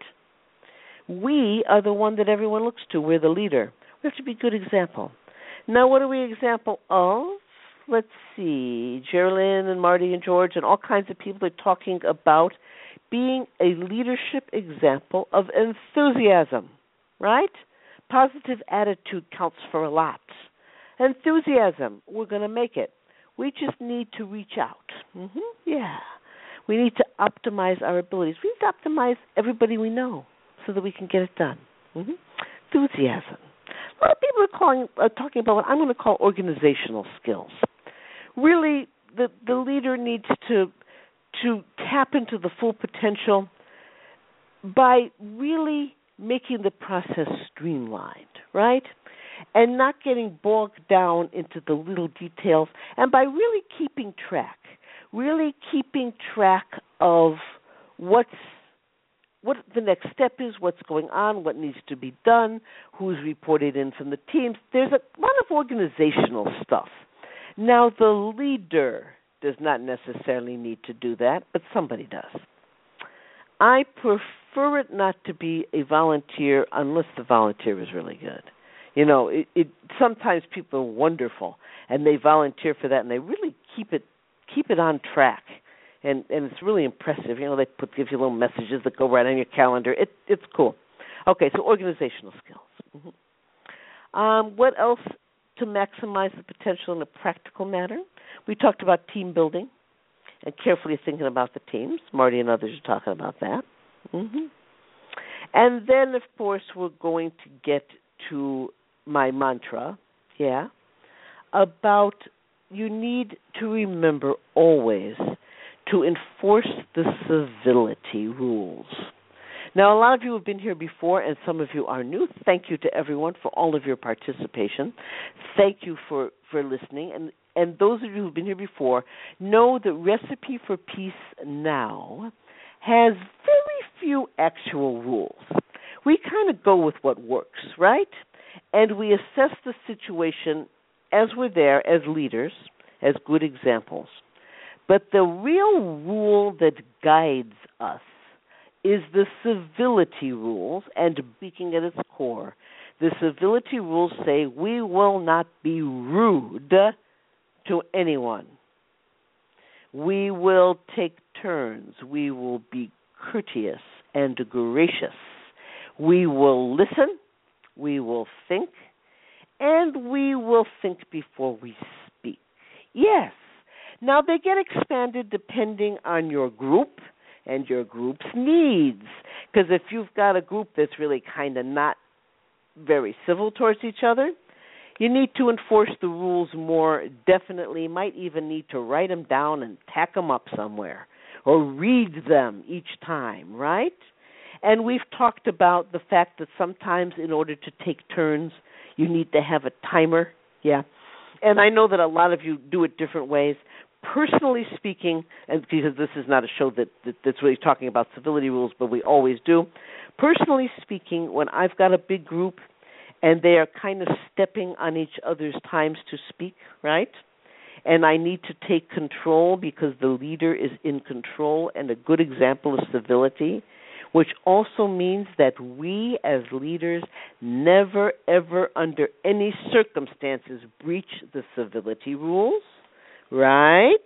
We are the one that everyone looks to. We're the leader. We have to be a good example. Now, what are we example of? Let's see. Geraldine and Marty and George and all kinds of people are talking about being a leadership example of enthusiasm, right? Positive attitude counts for a lot. Enthusiasm, we're going to make it. We just need to reach out. Mm-hmm. Yeah. We need to optimize our abilities. We need to optimize everybody we know so that we can get it done. Mm-hmm. Enthusiasm. A lot of people are calling, uh, talking about what I'm going to call organizational skills. Really, the, the leader needs to to tap into the full potential by really making the process streamlined, right? And not getting bogged down into the little details, and by really keeping track, really keeping track of what's what the next step is, what's going on, what needs to be done, who's reported in from the teams. There's a lot of organizational stuff. Now, the leader does not necessarily need to do that, but somebody does. I prefer it not to be a volunteer unless the volunteer is really good. You know, it, it sometimes people are wonderful and they volunteer for that and they really keep it keep it on track. And and it's really impressive. You know, they put give you little messages that go right on your calendar. It it's cool. Okay, so organizational skills. Mm-hmm. Um, what else to maximize the potential in a practical matter? We talked about team building and carefully thinking about the teams. Marty and others are talking about that. Mm-hmm. And then, of course, we're going to get to my mantra, yeah, about you need to remember always to enforce the civility rules. Now, a lot of you have been here before, and some of you are new. Thank you to everyone for all of your participation. Thank you for, for listening. And, and those of you who have been here before know that Recipe for Peace Now has very few actual rules. We kind of go with what works, right? And we assess the situation as we're there, as leaders, as good examples. But the real rule that guides us is the civility rules, and speaking at its core, the civility rules say we will not be rude to anyone. We will take turns. We will be courteous and gracious. We will listen. We will think. And we will think before we speak. Yes. Now, they get expanded depending on your group and your group's needs. Because if you've got a group that's really kind of not very civil towards each other, you need to enforce the rules more definitely. You might even need to write them down and tack them up somewhere or read them each time, right? And we've talked about the fact that sometimes in order to take turns, you need to have a timer. Yeah. And I know that a lot of you do it different ways, personally speaking, and because this is not a show that, that that's really talking about civility rules, but we always do. Personally speaking, when I've got a big group and they are kind of stepping on each other's times to speak, right? And I need to take control because the leader is in control, and a good example of civility, which also means that we as leaders never, ever, under any circumstances, breach the civility rules, right?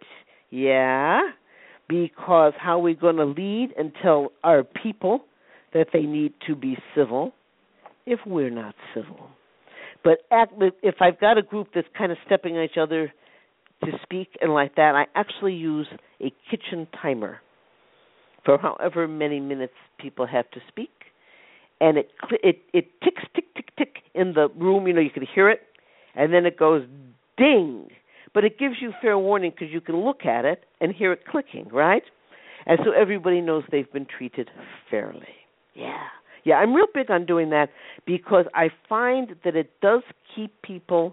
Yeah, because how are we going to lead and tell our people that they need to be civil if we're not civil? But act, if I've got a group that's kind of stepping on each other to speak and like that, I actually use a kitchen timer for however many minutes people have to speak, and it it it ticks tick tick tick in the room. You know, you can hear it, and then it goes ding. But it gives you fair warning because you can look at it and hear it clicking, right? And so everybody knows they've been treated fairly. Yeah. Yeah, I'm real big on doing that because I find that it does keep people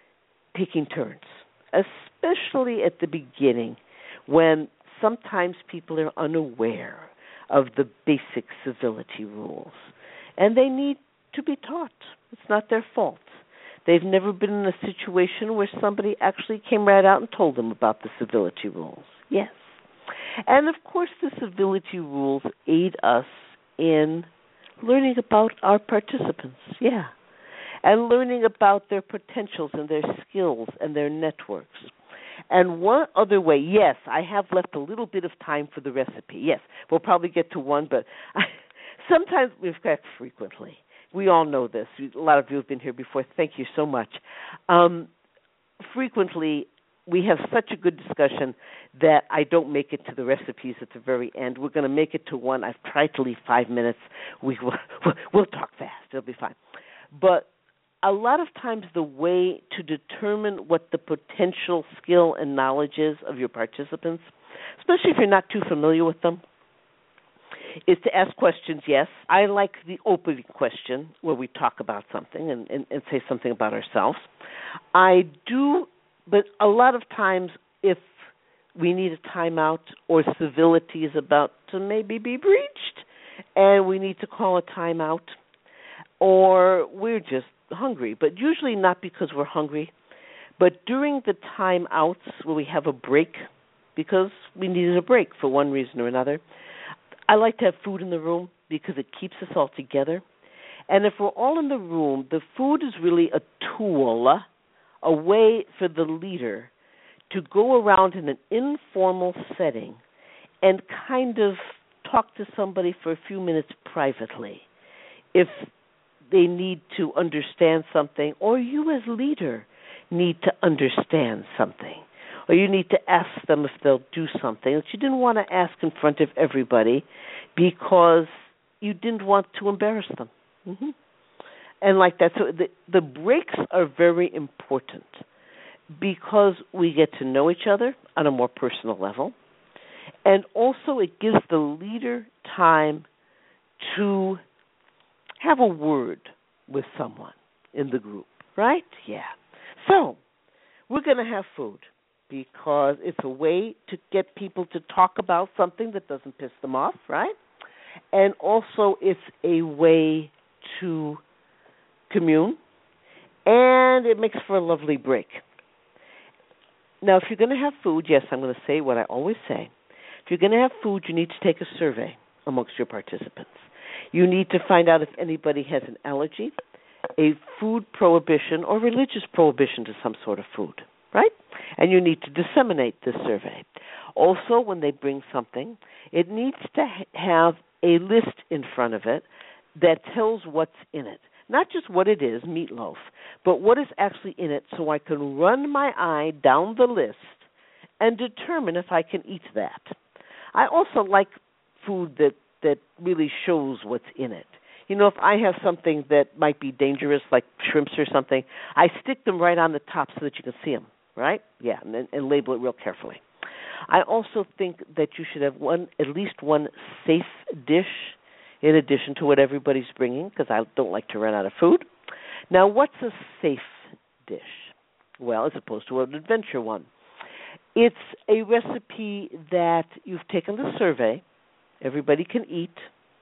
taking turns, especially at the beginning when sometimes people are unaware of the basic civility rules, and they need to be taught. It's not their fault. They've never been in a situation where somebody actually came right out and told them about the civility rules. Yes. And, of course, the civility rules aid us in learning about our participants, yeah, and learning about their potentials and their skills and their networks. And one other way, yes, I have left a little bit of time for the recipe. Yes, we'll probably get to one, but I, sometimes, in fact, frequently. We all know this. A lot of you have been here before. Thank you so much. Um, frequently, we have such a good discussion that I don't make it to the recipes at the very end. We're going to make it to one. I've tried to leave five minutes. We will, we'll talk fast. It'll be fine. But a lot of times the way to determine what the potential skill and knowledge is of your participants, especially if you're not too familiar with them, is to ask questions, yes. I like the open question where we talk about something and, and, and say something about ourselves. I do, but a lot of times if we need a timeout or civility is about to maybe be breached and we need to call a timeout, or we're just hungry, but usually not because we're hungry, but during the timeouts where we have a break because we needed a break for one reason or another, I like to have food in the room because it keeps us all together. And if we're all in the room, the food is really a tool, a way for the leader to go around in an informal setting and kind of talk to somebody for a few minutes privately if they need to understand something, or you as leader need to understand something, or you need to ask them if they'll do something that you didn't want to ask in front of everybody because you didn't want to embarrass them. Mm-hmm. And like that. So the, the breaks are very important because we get to know each other on a more personal level, and also it gives the leader time to have a word with someone in the group, right? Yeah. So we're going to have food because it's a way to get people to talk about something that doesn't piss them off, right? And also it's a way to commune, and it makes for a lovely break. Now, if you're going to have food, yes, I'm going to say what I always say. If you're going to have food, you need to take a survey amongst your participants. You need to find out if anybody has an allergy, a food prohibition, or religious prohibition to some sort of food, right? And you need to disseminate this survey. Also, when they bring something, it needs to have a list in front of it that tells what's in it. Not just what it is, meatloaf, but what is actually in it so I can run my eye down the list and determine if I can eat that. I also like food that that really shows what's in it. You know, if I have something that might be dangerous, like shrimps or something, I stick them right on the top so that you can see them, right? Yeah, and, and label it real carefully. I also think that you should have one, at least one safe dish in addition to what everybody's bringing, because I don't like to run out of food. Now, what's a safe dish? Well, as opposed to an adventure one. It's a recipe that you've taken the survey, everybody can eat,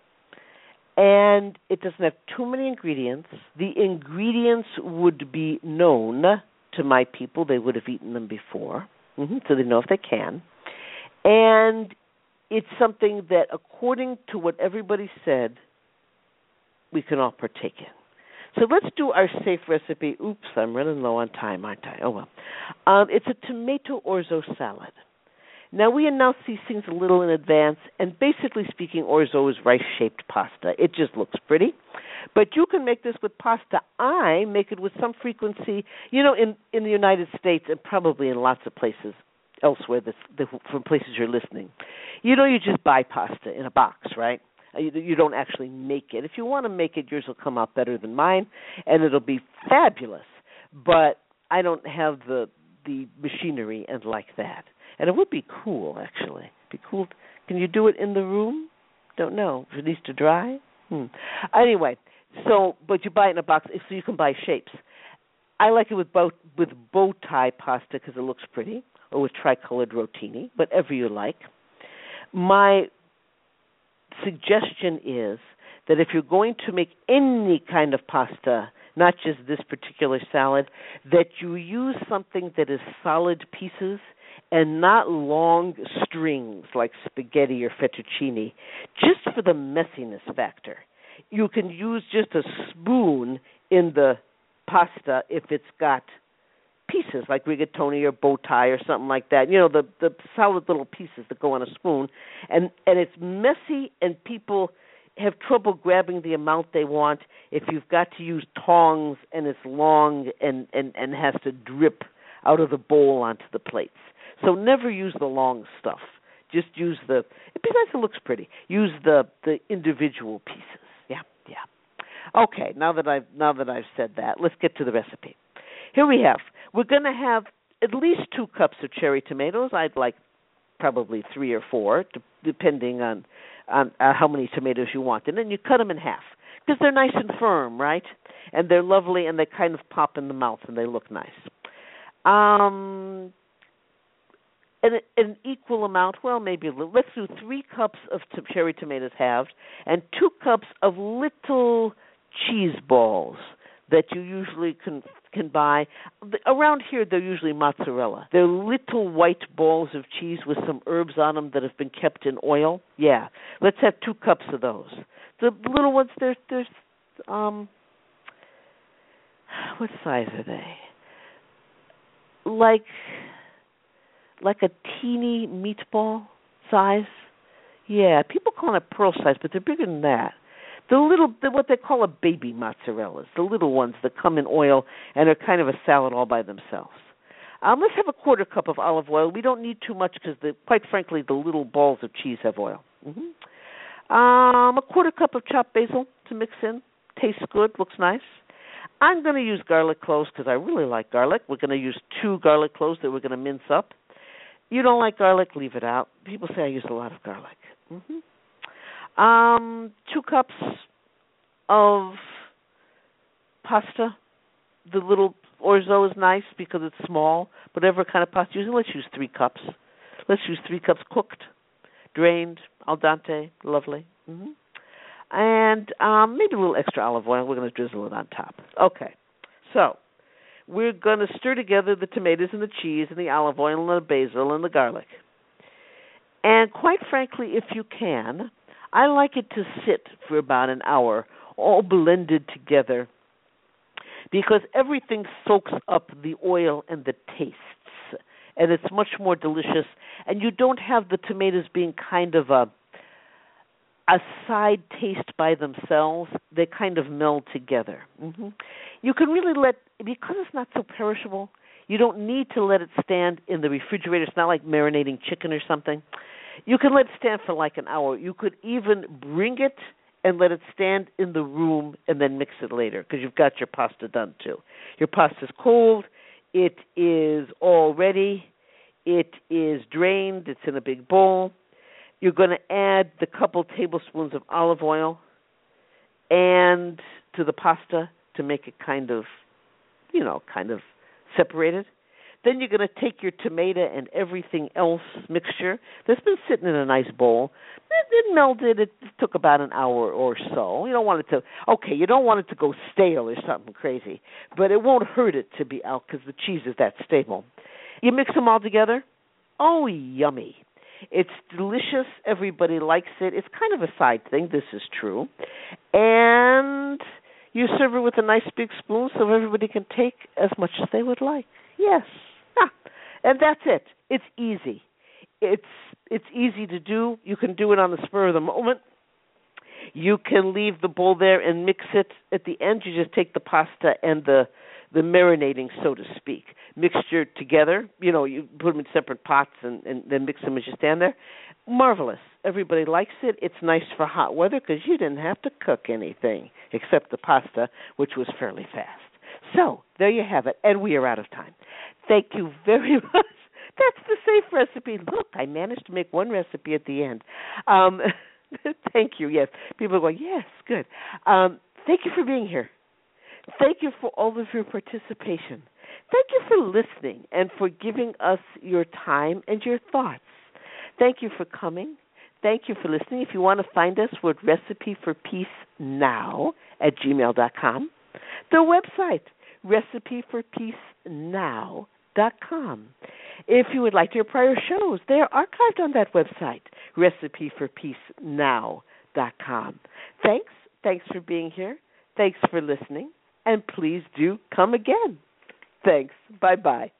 and it doesn't have too many ingredients. The ingredients would be known to my people. They would have eaten them before, mm-hmm, so they know if they can. And it's something that, according to what everybody said, we can all partake in. So let's do our safe recipe. Oops, I'm running low on time, aren't I? Oh, well. Um, it's a tomato orzo salad. Now, we announce these things a little in advance, and basically speaking, orzo is rice-shaped pasta. It just looks pretty. But you can make this with pasta. I make it with some frequency, you know, in, in the United States and probably in lots of places elsewhere, this, the, from places you're listening. You know, you just buy pasta in a box, right? You, you don't actually make it. If you want to make it, yours will come out better than mine, and it'll be fabulous. But I don't have the the machinery and like that. And it would be cool, actually. It'd be cool. Can you do it in the room? Don't know. If it needs to dry? Hmm. Anyway, so, but you buy it in a box, so you can buy shapes. I like it with bow, with bow tie pasta because it looks pretty, or with tricolored rotini, whatever you like. My suggestion is that if you're going to make any kind of pasta, not just this particular salad, that you use something that is solid pieces and not long strings like spaghetti or fettuccine, just for the messiness factor. You can use just a spoon in the pasta if it's got pieces like rigatoni or bow tie or something like that. You know, the, the solid little pieces that go on a spoon. And, and it's messy and people have trouble grabbing the amount they want if you've got to use tongs and it's long and, and, and has to drip out of the bowl onto the plates. So never use the long stuff. Just use the, besides it looks pretty, use the, the individual pieces. Yeah, yeah. Okay, now that I've now that I've said that, let's get to the recipe. Here we have, we're going to have at least two cups of cherry tomatoes. I'd like probably three or four, depending on, on uh, how many tomatoes you want. And then you cut them in half, because they're nice and firm, right? And they're lovely, and they kind of pop in the mouth, and they look nice. Um, an, an equal amount, well, maybe a little. Let's do three cups of t- cherry tomatoes halved, and two cups of little cheese balls that you usually can can buy. Around here, they're usually mozzarella. They're little white balls of cheese with some herbs on them that have been kept in oil. Yeah, let's have two cups of those. The little ones, they're, they're um, what size are they? Like, like a teeny meatball size? Yeah, people call it pearl size, but they're bigger than that. The little, the, what they call a baby mozzarellas, the little ones that come in oil and are kind of a salad all by themselves. Um, let's have a quarter cup of olive oil. We don't need too much because, quite frankly, the little balls of cheese have oil. Mm-hmm. Um, a quarter cup of chopped basil to mix in. Tastes good, looks nice. I'm going to use garlic cloves because I really like garlic. We're going to use two garlic cloves that we're going to mince up. You don't like garlic, leave it out. People say I use a lot of garlic. Mm-hmm. Um, two cups of pasta. The little orzo is nice because it's small. Whatever kind of pasta you're using, let's use three cups. Let's use three cups cooked, drained, al dente, lovely. Mm-hmm. And um, maybe a little extra olive oil. We're going to drizzle it on top. Okay, so we're going to stir together the tomatoes and the cheese and the olive oil and the basil and the garlic. And quite frankly, if you can, I like it to sit for about an hour, all blended together, because everything soaks up the oil and the tastes, and it's much more delicious. And you don't have the tomatoes being kind of a a side taste by themselves. They kind of meld together. Mm-hmm. You can really let, because it's not so perishable, you don't need to let it stand in the refrigerator. It's not like marinating chicken or something. You can let it stand for like an hour. You could even bring it and let it stand in the room and then mix it later because you've got your pasta done too. Your pasta's cold. It is all ready. It is drained. It's in a big bowl. You're going to add the couple tablespoons of olive oil and to the pasta to make it kind of, you know, kind of separated. Then you're going to take your tomato and everything else mixture that's been sitting in a nice bowl. It, it melted. It took about an hour or so. You don't want it to, okay, you don't want it to go stale or something crazy, but it won't hurt it to be out because the cheese is that stable. You mix them all together. Oh, yummy. It's delicious. Everybody likes it. It's kind of a side thing. This is true. And you serve it with a nice big spoon so everybody can take as much as they would like. Yes. Ah. And that's it. It's easy. It's it's easy to do. You can do it on the spur of the moment. You can leave the bowl there and mix it at the end. You just take the pasta and the the marinating, so to speak, mixture together. You know, you put them in separate pots and, and then mix them as you stand there. Marvelous. Everybody likes it. It's nice for hot weather because you didn't have to cook anything except the pasta, which was fairly fast. So there you have it, and we are out of time. Thank you very much. That's the safe recipe. Look, I managed to make one recipe at the end. Um, thank you. Yes, people are going, yes, good. Um, thank you for being here. Thank you for all of your participation. Thank you for listening and for giving us your time and your thoughts. Thank you for coming. Thank you for listening. If you want to find us, we're at recipe for peace now at gmail dot com. The website, recipe for peace now dot com. If you would like to hear prior shows, they are archived on that website, recipe for peace now dot com. Thanks. Thanks for being here. Thanks for listening. And please do come again. Thanks. Bye-bye.